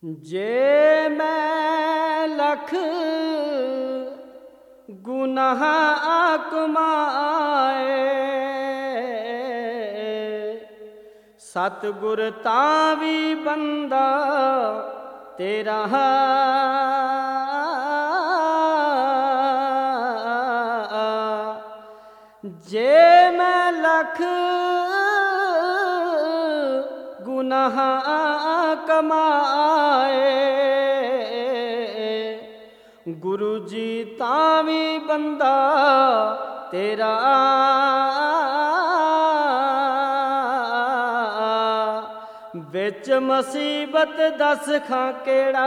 जे मैं लख गुनाह कमाए, सतगुर तां भी बंदा तेरा। जे मैं लख गुनाह कमाए, गुरु जी तां भी बंदा तेरा। विच मुसीबत दस खां केड़ा,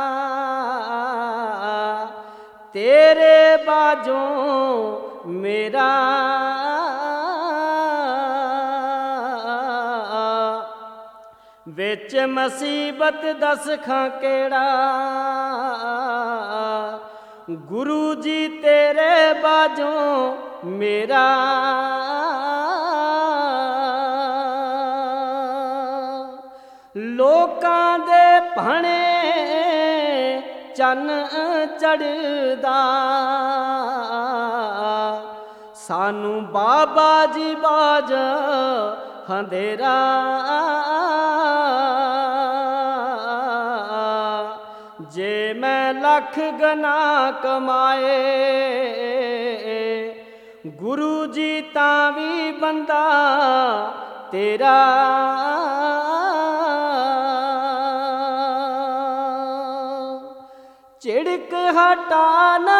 तेरे बाजों मेरा। विच मुसीबत दस खां केड़ा, गुरु जी तेरे बाजों मेरा। लोकां दे भाणे चन्न चढ़दा, सानू बाबा जी बाज अंधेरा। जे मैं लख गुनाह कमाए, गुरु जी तां भी बंदा तेरा। झिड़क हटाना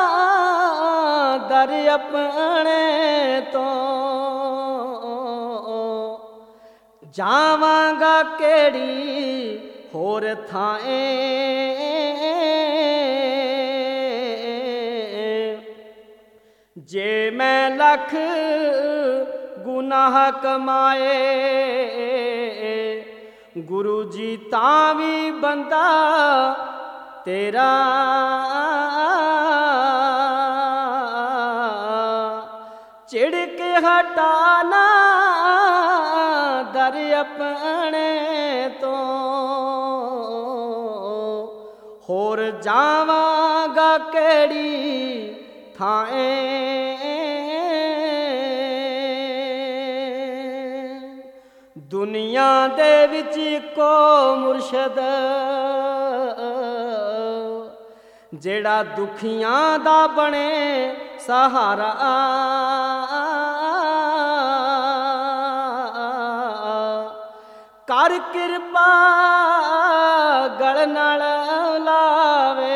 दर अपने तो, जावांगा केड़ी होर थाएं। जे मैं लख गुनाह कमाए, गुरु जी तां भी बंदा तेरा। झिड़क हटाना दर अपने तो, होर जावांगा केड़ी थाएं। दुनिया दे विच को मुर्शद, जेड़ा दुखियां दा बने सहारा। कर किरपा गल नाल लावे,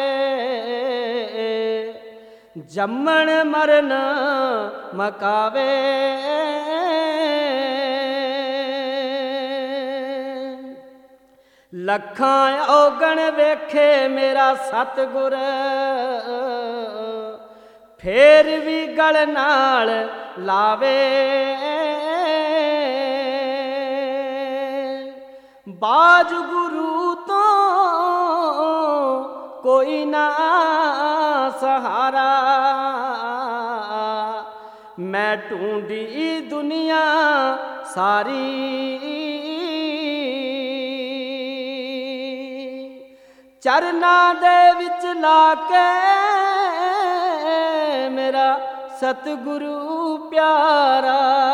जम्मण मरन मकावे। लखां औगण वेखे मेरा सतगुर, फेर भी गल नाल लावे। बाज गुरु तो कोई ना सहारा, मैं ढूंढी दुनिया सारी। चरना दे विच लाके मेरा सतगुरु प्यारा,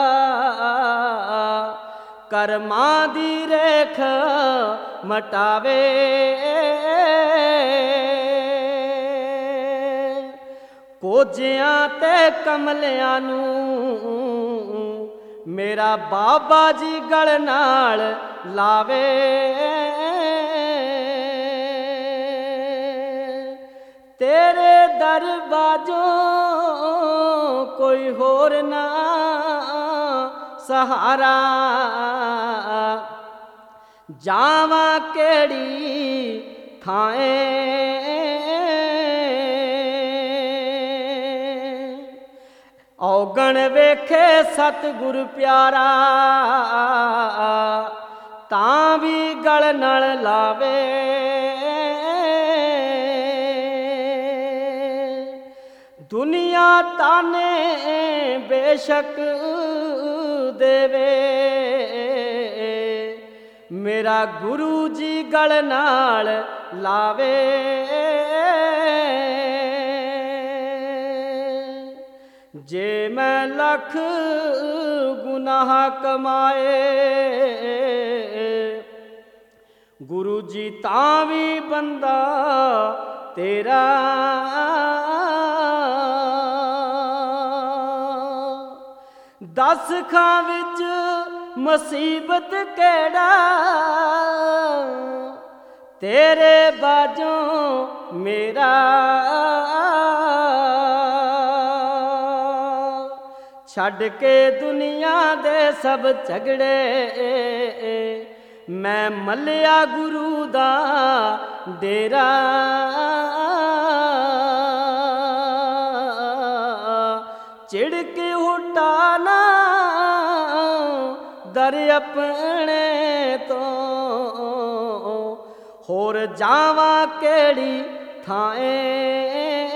करमां दी रेख मटावे। कोजियां ते कमलियां नू मेरा बाबा जी गल नाल लावे। तेरे दर बाजों कोई होर ना सहारा, जावां केड़ी थाएं। औगण वेखे सतगुर प्यारा, तां भी गल नाल लावे। दुनिया ताने बेशक देवे, ਮੇਰਾ ਗੁਰੂ ਜੀ ਗਲ ਨਾਲ ਲਾਵੇ। ਜੇ ਮੈਂ ਲੱਖ ਗੁਨਾਹ ਕਮਾਏ, ਗੁਰੂ ਜੀ ਤਾਂ ਵੀ ਬੰਦਾ ਤੇਰਾ। ਦਸ ਖਾਂ ਵਿੱਚ ਮੁਸੀਬਤ ਕਿਹੜਾ, ਤੇਰੇ ਬਾਝੋਂ ਮੇਰਾ। ਛੱਡ ਕੇ ਦੁਨੀਆ ਦੇ ਸਭ ਝਗੜੇ, ਮੈਂ ਮੱਲਿਆ ਗੁਰੂ ਦਾ ਡੇਰਾ। ਝਿੜਕ ਹੁਟਾ ਨਾ ਦਰ ਆਪਣੇ ਤੋਂ, ਹੋਰ ਜਾਵਾਂ ਕਿਹੜੀ ਥਾਂ।